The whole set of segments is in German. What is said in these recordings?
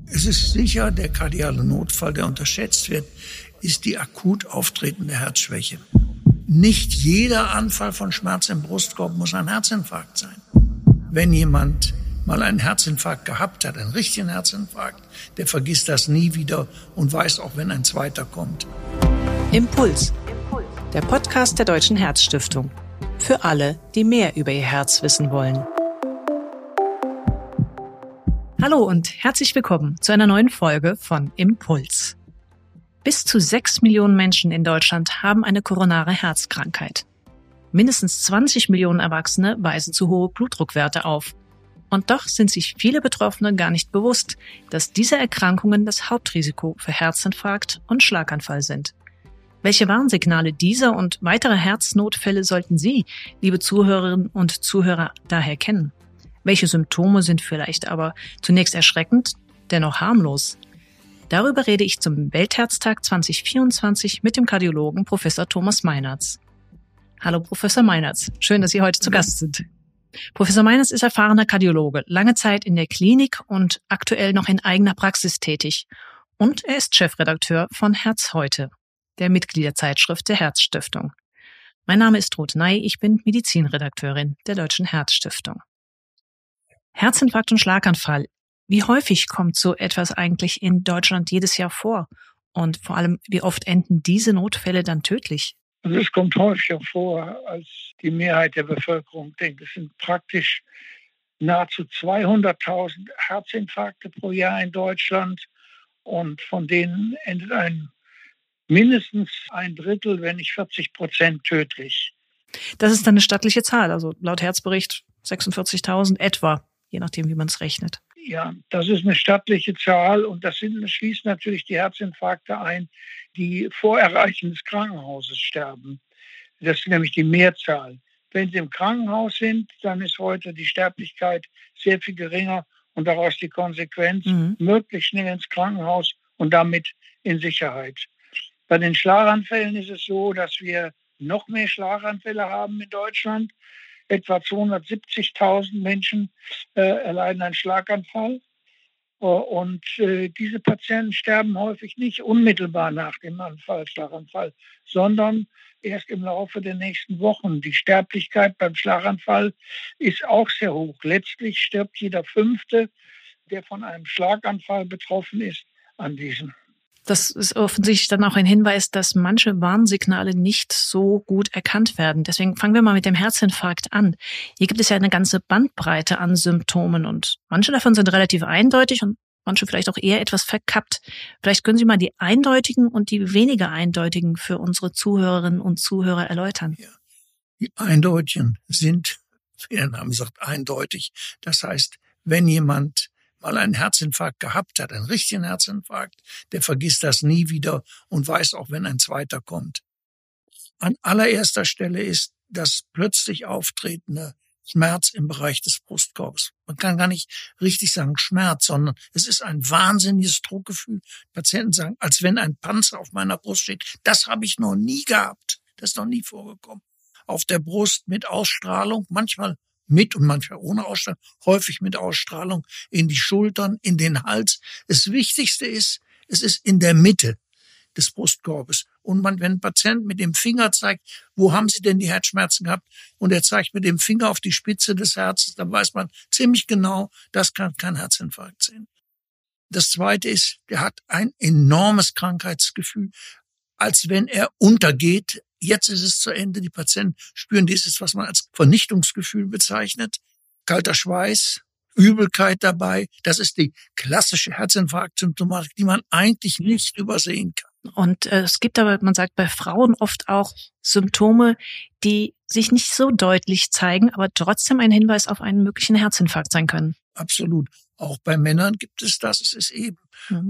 Es ist sicher, der kardiale Notfall, der unterschätzt wird, ist die akut auftretende Herzschwäche. Nicht jeder Anfall von Schmerz im Brustkorb muss ein Herzinfarkt sein. Wenn jemand mal einen Herzinfarkt gehabt hat, einen richtigen Herzinfarkt, der vergisst das nie wieder und weiß auch, wenn ein zweiter kommt. Impuls, der Podcast der Deutschen Herzstiftung. Für alle, die mehr über ihr Herz wissen wollen. Hallo und herzlich willkommen zu einer neuen Folge von Impuls. Bis zu 6 Millionen Menschen in Deutschland haben eine koronare Herzkrankheit. Mindestens 20 Millionen Erwachsene weisen zu hohe Blutdruckwerte auf. Und doch sind sich viele Betroffene gar nicht bewusst, dass diese Erkrankungen das Hauptrisiko für Herzinfarkt und Schlaganfall sind. Welche Warnsignale dieser und weitere Herznotfälle sollten Sie, liebe Zuhörerinnen und Zuhörer, daher kennen? Welche Symptome sind vielleicht aber zunächst erschreckend, dennoch harmlos? Darüber rede ich zum Weltherztag 2024 mit dem Kardiologen Professor Thomas Meinertz. Hallo Professor Meinertz, schön, dass Sie heute zu Gast sind. Professor Meinertz ist erfahrener Kardiologe, lange Zeit in der Klinik und aktuell noch in eigener Praxis tätig. Und er ist Chefredakteur von Herz heute, der Mitgliederzeitschrift der Herzstiftung. Mein Name ist Ruth Ney, ich bin Medizinredakteurin der Deutschen Herzstiftung. Herzinfarkt und Schlaganfall. Wie häufig kommt so etwas eigentlich in Deutschland jedes Jahr vor? Und vor allem, wie oft enden diese Notfälle dann tödlich? Also es kommt häufiger vor, als die Mehrheit der Bevölkerung denkt. Es sind praktisch nahezu 200.000 Herzinfarkte pro Jahr in Deutschland. Und von denen endet mindestens ein Drittel, wenn nicht 40% tödlich. Das ist dann eine stattliche Zahl, also laut Herzbericht 46.000 etwa, je nachdem, wie man es rechnet. Ja, das ist eine stattliche Zahl und das schließt natürlich die Herzinfarkte ein, die vor Erreichen des Krankenhauses sterben. Das ist nämlich die Mehrzahl. Wenn sie im Krankenhaus sind, dann ist heute die Sterblichkeit sehr viel geringer und daraus die Konsequenz, möglichst schnell ins Krankenhaus und damit in Sicherheit. Bei den Schlaganfällen ist es so, dass wir noch mehr Schlaganfälle haben in Deutschland. Etwa 270.000 Menschen erleiden einen Schlaganfall. Und diese Patienten sterben häufig nicht unmittelbar nach dem Schlaganfall, sondern erst im Laufe der nächsten Wochen. Die Sterblichkeit beim Schlaganfall ist auch sehr hoch. Letztlich stirbt jeder Fünfte, der von einem Schlaganfall betroffen ist, an diesem. Das ist offensichtlich dann auch ein Hinweis, dass manche Warnsignale nicht so gut erkannt werden. Deswegen fangen wir mal mit dem Herzinfarkt an. Hier gibt es ja eine ganze Bandbreite an Symptomen und manche davon sind relativ eindeutig und manche vielleicht auch eher etwas verkappt. Vielleicht können Sie mal die eindeutigen und die weniger eindeutigen für unsere Zuhörerinnen und Zuhörer erläutern. Ja. Die eindeutigen sind, wie der Name sagt, eindeutig. Das heißt, wenn jemand mal einen Herzinfarkt gehabt hat, einen richtigen Herzinfarkt, der vergisst das nie wieder und weiß auch, wenn ein zweiter kommt. An allererster Stelle ist das plötzlich auftretende Schmerz im Bereich des Brustkorbs. Man kann gar nicht richtig sagen Schmerz, sondern es ist ein wahnsinniges Druckgefühl. Patienten sagen, als wenn ein Panzer auf meiner Brust steht. Das habe ich noch nie gehabt. Das ist noch nie vorgekommen. Auf der Brust mit Ausstrahlung, manchmal mit und manchmal ohne Ausstrahlung, häufig mit Ausstrahlung in die Schultern, in den Hals. Das Wichtigste ist, es ist in der Mitte des Brustkorbes. Und wenn ein Patient mit dem Finger zeigt, wo haben Sie denn die Herzschmerzen gehabt? Und er zeigt mit dem Finger auf die Spitze des Herzens, dann weiß man ziemlich genau, das kann kein Herzinfarkt sein. Das Zweite ist, der hat ein enormes Krankheitsgefühl, als wenn er untergeht. Jetzt ist es zu Ende. Die Patienten spüren dieses, was man als Vernichtungsgefühl bezeichnet. Kalter Schweiß, Übelkeit dabei. Das ist die klassische Herzinfarkt-Symptomatik, die man eigentlich nicht übersehen kann. Und es gibt aber, man sagt bei Frauen oft auch Symptome, die sich nicht so deutlich zeigen, aber trotzdem ein Hinweis auf einen möglichen Herzinfarkt sein können. Absolut. Auch bei Männern gibt es das. Es ist eben,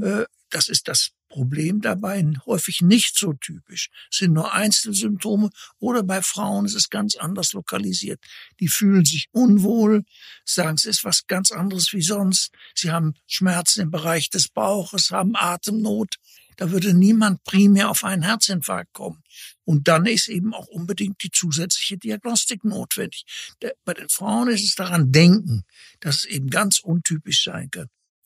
das ist das Problem dabei, häufig nicht so typisch. Es sind nur Einzelsymptome oder bei Frauen ist es ganz anders lokalisiert. Die fühlen sich unwohl, sagen, es ist was ganz anderes wie sonst. Sie haben Schmerzen im Bereich des Bauches, haben Atemnot. Da würde niemand primär auf einen Herzinfarkt kommen. Und dann ist eben auch unbedingt die zusätzliche Diagnostik notwendig. Bei den Frauen ist es daran denken, dass es eben ganz untypisch sein kann.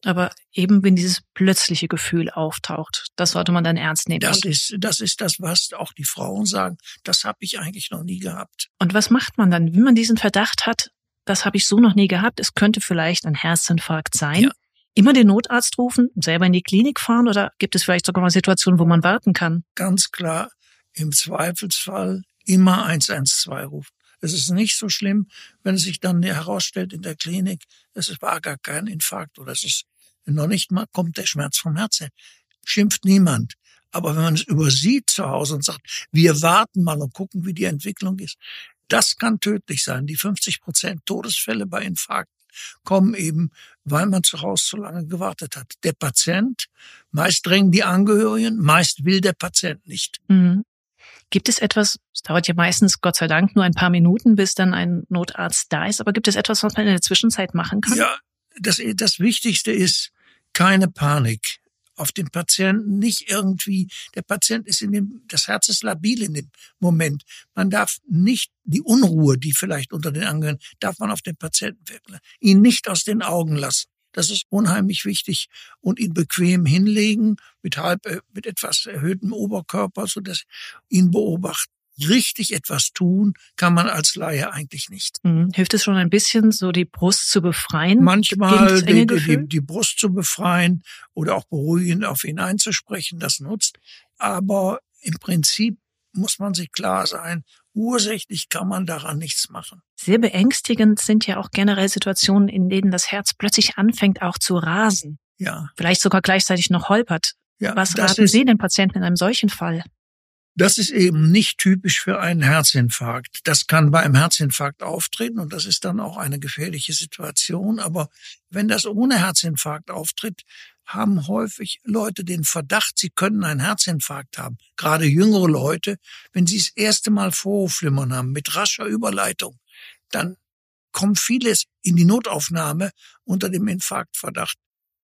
Aber eben, wenn dieses plötzliche Gefühl auftaucht, das sollte man dann ernst nehmen. Das ist das, was auch die Frauen sagen. Das habe ich eigentlich noch nie gehabt. Und was macht man dann, wenn man diesen Verdacht hat, das habe ich so noch nie gehabt, es könnte vielleicht ein Herzinfarkt sein? Ja. Immer den Notarzt rufen, selber in die Klinik fahren oder gibt es vielleicht sogar mal Situationen, wo man warten kann? Ganz klar, im Zweifelsfall immer 112 rufen. Es ist nicht so schlimm, wenn es sich dann herausstellt in der Klinik, es war gar kein Infarkt oder es ist noch nicht mal, kommt der Schmerz vom Herzen. Schimpft niemand. Aber wenn man es übersieht zu Hause und sagt, wir warten mal und gucken, wie die Entwicklung ist, das kann tödlich sein. Die 50% Todesfälle bei Infarkten kommen eben, weil man zu Hause zu lange gewartet hat. Der Patient, meist drängen die Angehörigen, meist will der Patient nicht. Mhm. Gibt es etwas, es dauert ja meistens, Gott sei Dank, nur ein paar Minuten, bis dann ein Notarzt da ist, aber gibt es etwas, was man in der Zwischenzeit machen kann? Ja, das Wichtigste ist keine Panik auf den Patienten, nicht irgendwie, der Patient ist das Herz ist labil in dem Moment. Man darf nicht die Unruhe, die vielleicht unter den Angehörigen, darf man auf den Patienten wirken, ihn nicht aus den Augen lassen. Das ist unheimlich wichtig und ihn bequem hinlegen mit etwas erhöhtem Oberkörper, so dass ihn beobachten. Richtig etwas tun kann man als Laie eigentlich nicht. Hilft es schon ein bisschen, so die Brust zu befreien? Manchmal die Brust zu befreien oder auch beruhigend auf ihn einzusprechen, das nutzt. Aber im Prinzip muss man sich klar sein, ursächlich kann man daran nichts machen. Sehr beängstigend sind ja auch generell Situationen, in denen das Herz plötzlich anfängt auch zu rasen. Ja. Vielleicht sogar gleichzeitig noch holpert. Ja, was raten Sie den Patienten in einem solchen Fall? Das ist eben nicht typisch für einen Herzinfarkt. Das kann bei einem Herzinfarkt auftreten und das ist dann auch eine gefährliche Situation. Aber wenn das ohne Herzinfarkt auftritt, haben häufig Leute den Verdacht, sie können einen Herzinfarkt haben. Gerade jüngere Leute, wenn sie das erste Mal Vorhofflimmern haben mit rascher Überleitung, dann kommen vieles in die Notaufnahme unter dem Infarktverdacht.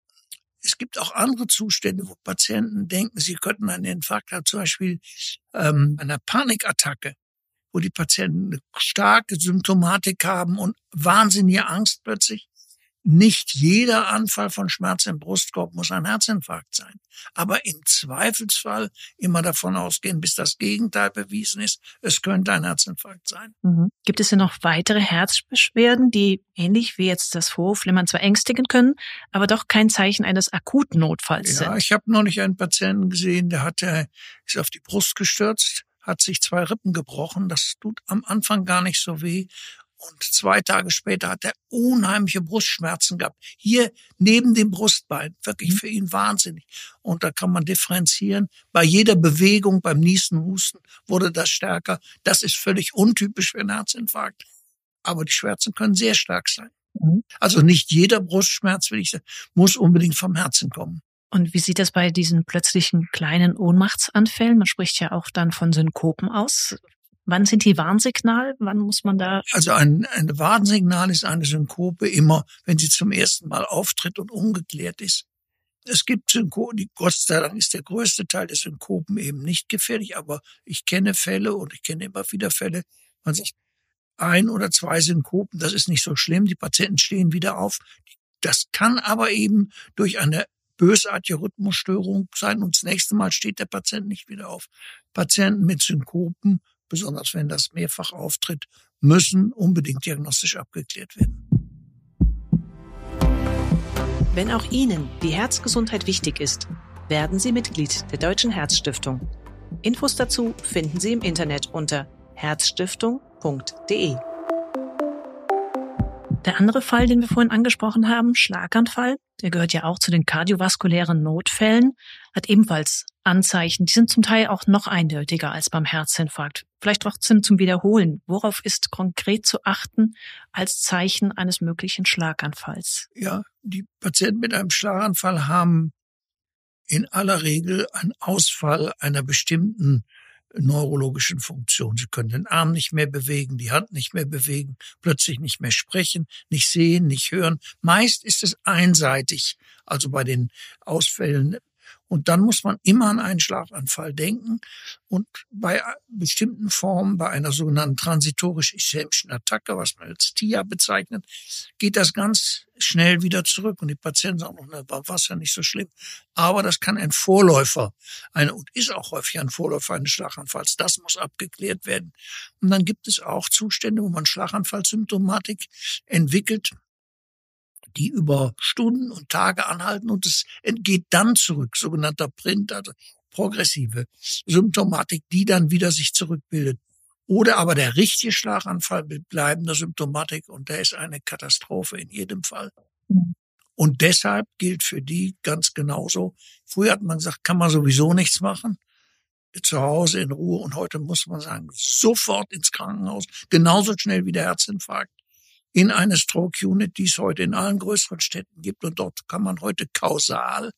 Es gibt auch andere Zustände, wo Patienten denken, sie könnten einen Infarkt haben, zum Beispiel einer Panikattacke, wo die Patienten eine starke Symptomatik haben und wahnsinnige Angst plötzlich. Nicht jeder Anfall von Schmerz im Brustkorb muss ein Herzinfarkt sein. Aber im Zweifelsfall immer davon ausgehen, bis das Gegenteil bewiesen ist, es könnte ein Herzinfarkt sein. Gibt es denn noch weitere Herzbeschwerden, die ähnlich wie jetzt das Vorhofflimmern zwar ängstigen können, aber doch kein Zeichen eines akuten Notfalls sind? Ja, ich habe neulich einen Patienten gesehen, der ist auf die Brust gestürzt, hat sich 2 Rippen gebrochen. Das tut am Anfang gar nicht so weh. Und 2 Tage später hat er unheimliche Brustschmerzen gehabt. Hier neben dem Brustbein. Wirklich für ihn wahnsinnig. Und da kann man differenzieren. Bei jeder Bewegung, beim Niesen, Husten wurde das stärker. Das ist völlig untypisch für einen Herzinfarkt. Aber die Schmerzen können sehr stark sein. Also nicht jeder Brustschmerz, will ich sagen, muss unbedingt vom Herzen kommen. Und wie sieht das bei diesen plötzlichen kleinen Ohnmachtsanfällen? Man spricht ja auch dann von Synkopen aus. Wann sind die Warnsignal? Wann muss man da? Also ein Warnsignal ist eine Synkope immer, wenn sie zum ersten Mal auftritt und ungeklärt ist. Es gibt Synkopen, Gott sei Dank ist der größte Teil der Synkopen eben nicht gefährlich, aber ich kenne Fälle und ich kenne immer wieder Fälle, man sagt 1 oder 2 Synkopen, das ist nicht so schlimm, die Patienten stehen wieder auf. Das kann aber eben durch eine bösartige Rhythmusstörung sein und das nächste Mal steht der Patient nicht wieder auf. Patienten mit Synkopen, besonders wenn das mehrfach auftritt, müssen unbedingt diagnostisch abgeklärt werden. Wenn auch Ihnen die Herzgesundheit wichtig ist, werden Sie Mitglied der Deutschen Herzstiftung. Infos dazu finden Sie im Internet unter herzstiftung.de. Der andere Fall, den wir vorhin angesprochen haben, Schlaganfall, der gehört ja auch zu den kardiovaskulären Notfällen, hat ebenfalls Anzeichen, die sind zum Teil auch noch eindeutiger als beim Herzinfarkt. Vielleicht trotzdem zum Wiederholen. Worauf ist konkret zu achten als Zeichen eines möglichen Schlaganfalls? Ja, die Patienten mit einem Schlaganfall haben in aller Regel einen Ausfall einer bestimmten neurologischen Funktion. Sie können den Arm nicht mehr bewegen, die Hand nicht mehr bewegen, plötzlich nicht mehr sprechen, nicht sehen, nicht hören. Meist ist es einseitig, also bei den Ausfällen. Und dann muss man immer an einen Schlaganfall denken. Und bei bestimmten Formen, bei einer sogenannten transitorisch-ischämischen Attacke, was man als TIA bezeichnet, geht das ganz schnell wieder zurück. Und die Patienten sagen, war ja nicht so schlimm. Aber das kann ein Vorläufer, und ist auch häufig ein Vorläufer eines Schlaganfalls. Das muss abgeklärt werden. Und dann gibt es auch Zustände, wo man Schlaganfallsymptomatik entwickelt, die über Stunden und Tage anhalten und es geht dann zurück, sogenannter Print, also progressive Symptomatik, die dann wieder sich zurückbildet. Oder aber der richtige Schlaganfall mit bleibender Symptomatik und der ist eine Katastrophe in jedem Fall. Und deshalb gilt für die ganz genauso. Früher hat man gesagt, kann man sowieso nichts machen, zu Hause in Ruhe, und heute muss man sagen, sofort ins Krankenhaus, genauso schnell wie der Herzinfarkt, in eine Stroke-Unit, die es heute in allen größeren Städten gibt. Und dort kann man heute kausal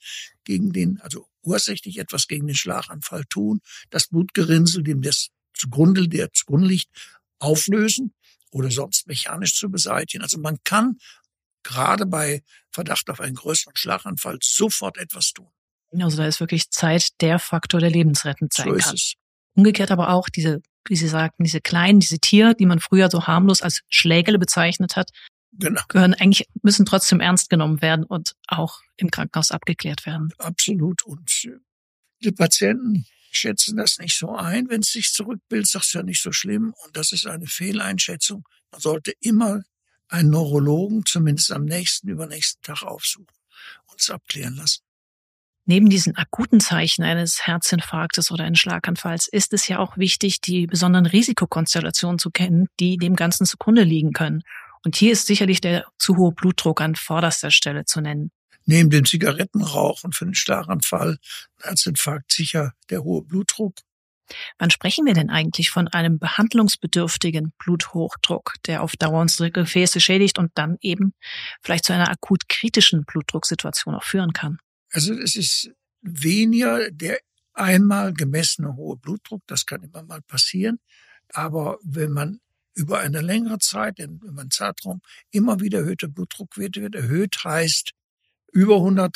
also ursächlich etwas gegen den Schlaganfall tun, das Blutgerinnsel, dem das zugrunde liegt, auflösen oder sonst mechanisch zu beseitigen. Also man kann gerade bei Verdacht auf einen größeren Schlaganfall sofort etwas tun. Also da ist wirklich Zeit der Faktor, der lebensrettend sein kann. So ist es. Umgekehrt aber auch diese, wie Sie sagten, diese kleinen, diese Tiere, die man früher so harmlos als Schlägele bezeichnet hat, Genau. müssen trotzdem ernst genommen werden und auch im Krankenhaus abgeklärt werden. Absolut. Und die Patienten schätzen das nicht so ein. Wenn es sich zurückbildet, sagst du ja nicht so schlimm. Und das ist eine Fehleinschätzung. Man sollte immer einen Neurologen zumindest am übernächsten Tag aufsuchen und es abklären lassen. Neben diesen akuten Zeichen eines Herzinfarktes oder eines Schlaganfalls ist es ja auch wichtig, die besonderen Risikokonstellationen zu kennen, die dem Ganzen zugrunde liegen können. Und hier ist sicherlich der zu hohe Blutdruck an vorderster Stelle zu nennen. Neben dem Zigarettenrauchen für den Schlaganfall, Herzinfarkt sicher der hohe Blutdruck. Wann sprechen wir denn eigentlich von einem behandlungsbedürftigen Bluthochdruck, der auf Dauer unsere Gefäße schädigt und dann eben vielleicht zu einer akut kritischen Blutdrucksituation auch führen kann? Also es ist weniger der einmal gemessene hohe Blutdruck, das kann immer mal passieren. Aber wenn man über eine längere Zeit, über einen Zeitraum, immer wieder erhöhte Blutdruckwerte wird, erhöht heißt über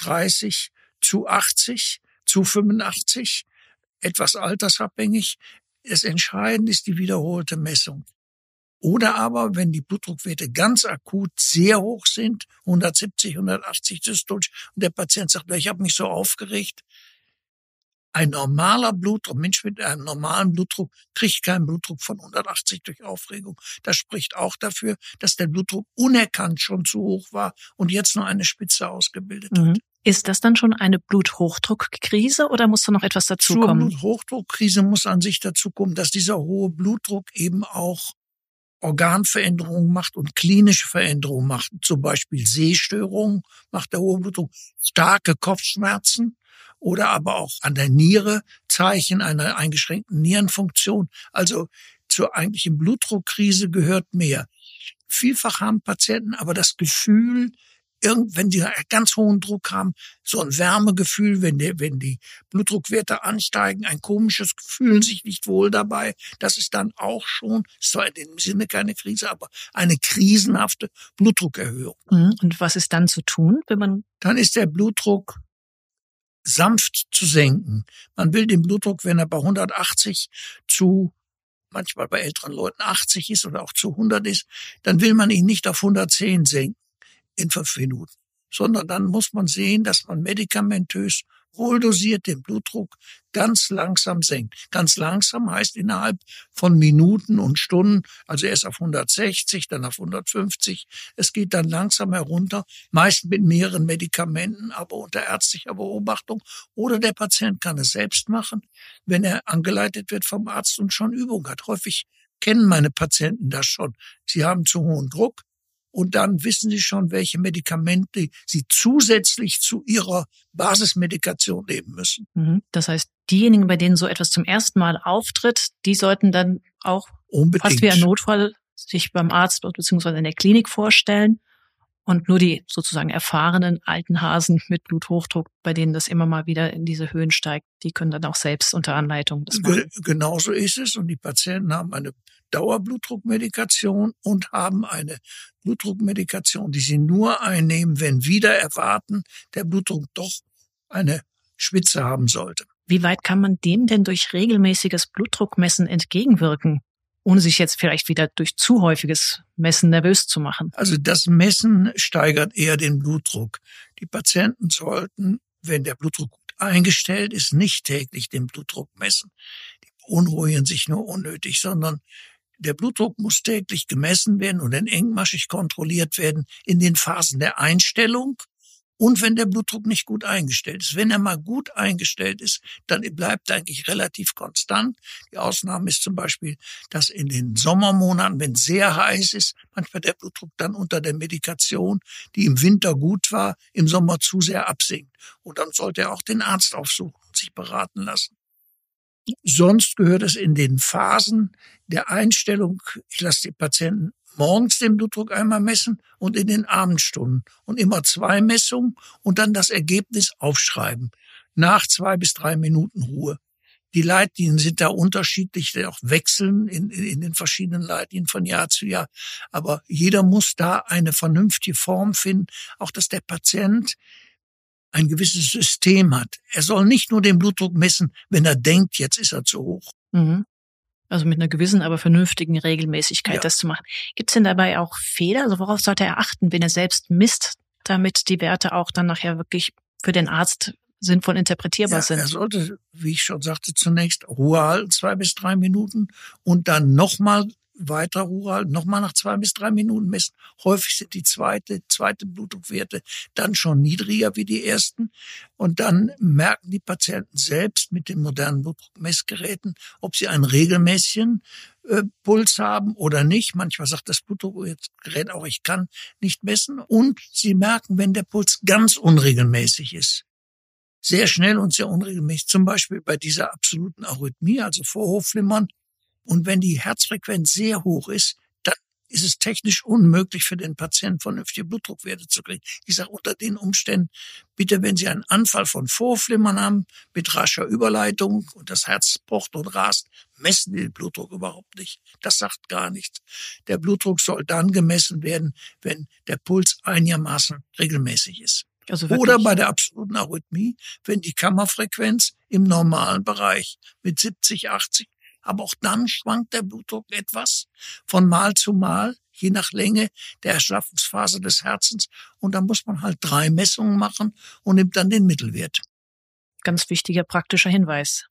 130 zu 80, zu 85, etwas altersabhängig. Das Entscheidende ist die wiederholte Messung. Oder aber, wenn die Blutdruckwerte ganz akut sehr hoch sind, 170, 180 systolisch, und der Patient sagt, ich habe mich so aufgeregt. Ein normaler Blutdruck, Mensch mit einem normalen Blutdruck kriegt keinen Blutdruck von 180 durch Aufregung. Das spricht auch dafür, dass der Blutdruck unerkannt schon zu hoch war und jetzt nur eine Spitze ausgebildet hat. Ist das dann schon eine Bluthochdruckkrise oder muss da noch etwas dazukommen? Zur Bluthochdruckkrise muss an sich dazukommen, dass dieser hohe Blutdruck eben auch Organveränderungen macht und klinische Veränderungen macht. Zum Beispiel Sehstörungen macht der hohe Blutdruck, starke Kopfschmerzen oder aber auch an der Niere Zeichen einer eingeschränkten Nierenfunktion. Also zur eigentlichen Blutdruckkrise gehört mehr. Vielfach haben Patienten aber das Gefühl, wenn die ganz hohen Druck haben, so ein Wärmegefühl, wenn die Blutdruckwerte ansteigen, ein komisches, fühlen sich nicht wohl dabei. Das ist dann auch schon, ist zwar in dem Sinne keine Krise, aber eine krisenhafte Blutdruckerhöhung. Und was ist dann zu tun, Dann ist der Blutdruck sanft zu senken. Man will den Blutdruck, wenn er bei 180 zu manchmal bei älteren Leuten 80 ist oder auch zu 100 ist, dann will man ihn nicht auf 110 senken in 5 Minuten, sondern dann muss man sehen, dass man medikamentös wohldosiert den Blutdruck ganz langsam senkt. Ganz langsam heißt innerhalb von Minuten und Stunden, also erst auf 160, dann auf 150. Es geht dann langsam herunter, meist mit mehreren Medikamenten, aber unter ärztlicher Beobachtung. Oder der Patient kann es selbst machen, wenn er angeleitet wird vom Arzt und schon Übung hat. Häufig kennen meine Patienten das schon. Sie haben zu hohen Druck. Und dann wissen sie schon, welche Medikamente sie zusätzlich zu ihrer Basismedikation nehmen müssen. Das heißt, diejenigen, bei denen so etwas zum ersten Mal auftritt, die sollten dann auch fast wie ein Notfall sich beim Arzt bzw. in der Klinik vorstellen. Und nur die sozusagen erfahrenen alten Hasen mit Bluthochdruck, bei denen das immer mal wieder in diese Höhen steigt, die können dann auch selbst unter Anleitung das machen. Genauso ist es. Und die Patienten haben eine Dauerblutdruckmedikation und haben eine Blutdruckmedikation, die sie nur einnehmen, wenn wieder erwarten, der Blutdruck doch eine Spitze haben sollte. Wie weit kann man dem denn durch regelmäßiges Blutdruckmessen entgegenwirken, ohne sich jetzt vielleicht wieder durch zu häufiges Messen nervös zu machen? Also das Messen steigert eher den Blutdruck. Die Patienten sollten, wenn der Blutdruck gut eingestellt ist, nicht täglich den Blutdruck messen. Die beunruhigen sich nur unnötig, sondern der Blutdruck muss täglich gemessen werden und dann engmaschig kontrolliert werden in den Phasen der Einstellung und wenn der Blutdruck nicht gut eingestellt ist. Wenn er mal gut eingestellt ist, dann bleibt er eigentlich relativ konstant. Die Ausnahme ist zum Beispiel, dass in den Sommermonaten, wenn es sehr heiß ist, manchmal der Blutdruck dann unter der Medikation, die im Winter gut war, im Sommer zu sehr absinkt. Und dann sollte er auch den Arzt aufsuchen und sich beraten lassen. Sonst gehört es in den Phasen der Einstellung, ich lasse die Patienten morgens den Blutdruck einmal messen und in den Abendstunden und immer 2 Messungen und dann das Ergebnis aufschreiben. Nach 2 bis 3 Minuten Ruhe. Die Leitlinien sind da unterschiedlich, die auch wechseln in den verschiedenen Leitlinien von Jahr zu Jahr. Aber jeder muss da eine vernünftige Form finden, auch dass der Patient ein gewisses System hat. Er soll nicht nur den Blutdruck messen, wenn er denkt, jetzt ist er zu hoch. Mhm. Also mit einer gewissen, aber vernünftigen Regelmäßigkeit das zu machen. Gibt es denn dabei auch Fehler? Also worauf sollte er achten, wenn er selbst misst, damit die Werte auch dann nachher wirklich für den Arzt sinnvoll interpretierbar sind? Er sollte, wie ich schon sagte, zunächst Ruhe halten, 2 bis 3 Minuten und dann nochmal weiter Ruhe halten, nochmal nach 2 bis 3 Minuten messen. Häufig sind die zweite Blutdruckwerte dann schon niedriger wie die ersten. Und dann merken die Patienten selbst mit den modernen Blutdruckmessgeräten, ob sie einen regelmäßigen Puls haben oder nicht. Manchmal sagt das Blutdruckgerät auch, ich kann nicht messen. Und sie merken, wenn der Puls ganz unregelmäßig ist. Sehr schnell und sehr unregelmäßig. Zum Beispiel bei dieser absoluten Arrhythmie, also Vorhofflimmern. Und wenn die Herzfrequenz sehr hoch ist, dann ist es technisch unmöglich für den Patienten vernünftige Blutdruckwerte zu kriegen. Ich sage unter den Umständen, bitte, wenn Sie einen Anfall von Vorhofflimmern haben, mit rascher Überleitung und das Herz pocht und rast, messen Sie den Blutdruck überhaupt nicht. Das sagt gar nichts. Der Blutdruck soll dann gemessen werden, wenn der Puls einigermaßen regelmäßig ist. Also oder bei der absoluten Arrhythmie, wenn die Kammerfrequenz im normalen Bereich mit 70, 80, aber auch dann schwankt der Blutdruck etwas von Mal zu Mal, je nach Länge der Erschlaffungsphase des Herzens. Und dann muss man halt 3 Messungen machen und nimmt dann den Mittelwert. Ganz wichtiger praktischer Hinweis.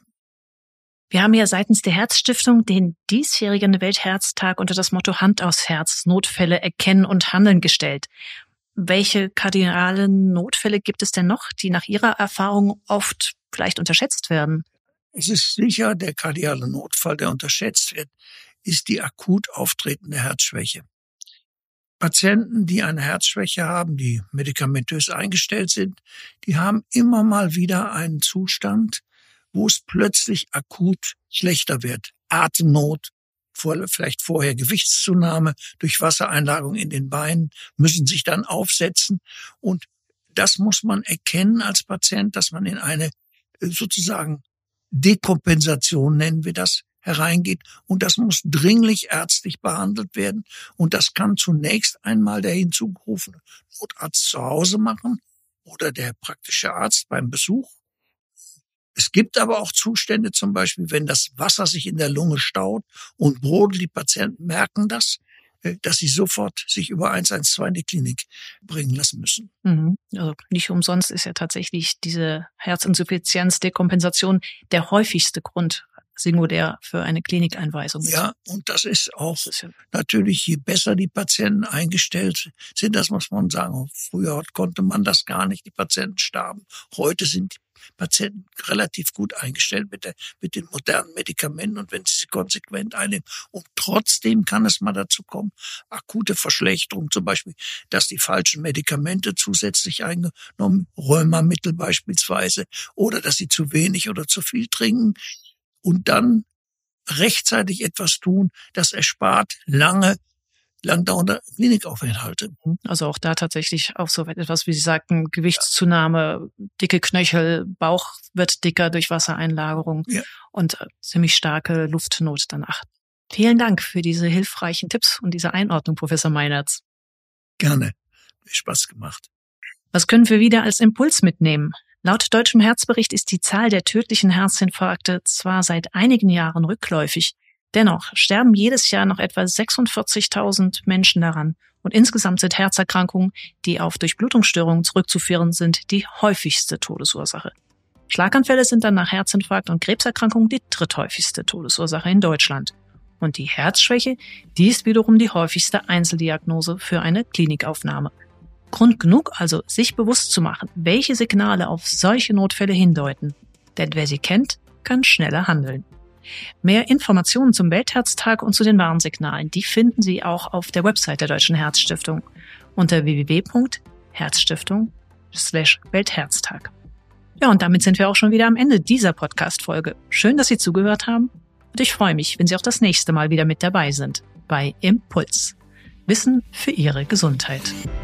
Wir haben ja seitens der Herzstiftung den diesjährigen Weltherztag unter das Motto Hand aufs Herz, Notfälle erkennen und handeln gestellt. Welche kardialen Notfälle gibt es denn noch, die nach Ihrer Erfahrung oft vielleicht unterschätzt werden? Es ist sicher, der kardiale Notfall, der unterschätzt wird, ist die akut auftretende Herzschwäche. Patienten, die eine Herzschwäche haben, die medikamentös eingestellt sind, die haben immer mal wieder einen Zustand, wo es plötzlich akut schlechter wird. Atemnot, vielleicht vorher Gewichtszunahme durch Wassereinlagerung in den Beinen, müssen sich dann aufsetzen. Und das muss man erkennen als Patient, dass man in eine sozusagen Dekompensation, nennen wir das, hereingeht. Und das muss dringlich ärztlich behandelt werden. Und das kann zunächst einmal der hinzugerufene Notarzt zu Hause machen oder der praktische Arzt beim Besuch. Es gibt aber auch Zustände, zum Beispiel, wenn das Wasser sich in der Lunge staut und brodelt, die Patienten merken das, dass sie sofort sich über 112 in die Klinik bringen lassen müssen. Also nicht umsonst ist ja tatsächlich diese Herzinsuffizienz, Dekompensation der häufigste Grund singulär für eine Klinikeinweisung. Ja, und das ist auch natürlich, je besser die Patienten eingestellt sind, das muss man sagen. Früher konnte man das gar nicht, die Patienten starben. Heute sind die Patienten relativ gut eingestellt mit den modernen Medikamenten und wenn sie sie konsequent einnehmen. Und trotzdem kann es mal dazu kommen, akute Verschlechterung, zum Beispiel, dass die falschen Medikamente zusätzlich eingenommen, Rheumamittel beispielsweise, oder dass sie zu wenig oder zu viel trinken. Und dann rechtzeitig etwas tun, das erspart lang dauernde Klinikaufenthalte. Also auch da tatsächlich auch so etwas, wie Sie sagten, Gewichtszunahme, dicke Knöchel, Bauch wird dicker durch Wassereinlagerung und ziemlich starke Luftnot dann achten. Vielen Dank für diese hilfreichen Tipps und diese Einordnung, Professor Meinertz. Gerne. Hat Spaß gemacht. Was können wir wieder als Impuls mitnehmen? Laut Deutschem Herzbericht ist die Zahl der tödlichen Herzinfarkte zwar seit einigen Jahren rückläufig, dennoch sterben jedes Jahr noch etwa 46.000 Menschen daran und insgesamt sind Herzerkrankungen, die auf Durchblutungsstörungen zurückzuführen sind, die häufigste Todesursache. Schlaganfälle sind dann nach Herzinfarkt und Krebserkrankungen die dritthäufigste Todesursache in Deutschland. Und die Herzschwäche, die ist wiederum die häufigste Einzeldiagnose für eine Klinikaufnahme. Grund genug also, sich bewusst zu machen, welche Signale auf solche Notfälle hindeuten. Denn wer sie kennt, kann schneller handeln. Mehr Informationen zum Weltherztag und zu den Warnsignalen, die finden Sie auch auf der Website der Deutschen Herzstiftung unter www.herzstiftung/Weltherztag. Ja, und damit sind wir auch schon wieder am Ende dieser Podcast-Folge. Schön, dass Sie zugehört haben und ich freue mich, wenn Sie auch das nächste Mal wieder mit dabei sind bei Impuls. Wissen für Ihre Gesundheit.